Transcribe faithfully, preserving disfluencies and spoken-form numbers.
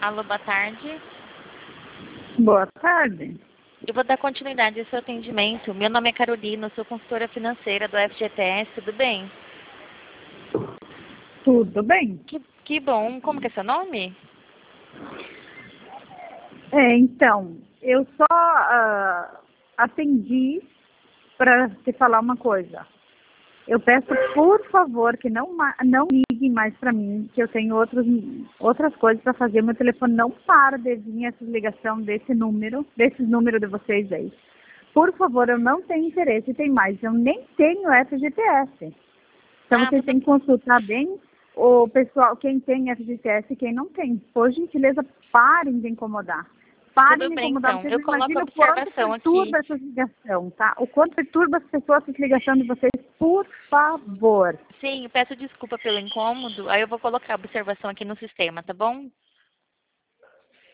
Alô, boa tarde. Boa tarde. Eu vou dar continuidade ao seu atendimento. Meu nome é Carolina, eu sou consultora financeira do F G T S, tudo bem? Tudo bem? Que, que bom. Como que é seu nome? É, então, eu só ah, atendi para te falar uma coisa. Eu peço, por favor, que não, ma- não liguem mais para mim, que eu tenho outros, outras coisas para fazer. Meu telefone não para de vir essa ligação desse número, desses números de vocês aí. Por favor, eu não tenho interesse, tem mais. Eu nem tenho F G T S. Então, Ah, vocês tudo, têm que consultar bem o pessoal, quem tem F G T S e quem não tem. Por gentileza, parem de incomodar. Parem tudo de bem, incomodar. então. Vocês Eu não coloco a imaginam o quanto observação aqui. perturba essas ligações, tá? O quanto perturba as pessoas essas ligações de vocês, por favor. Sim, eu peço desculpa pelo incômodo. Aí eu vou colocar a observação aqui no sistema, tá bom?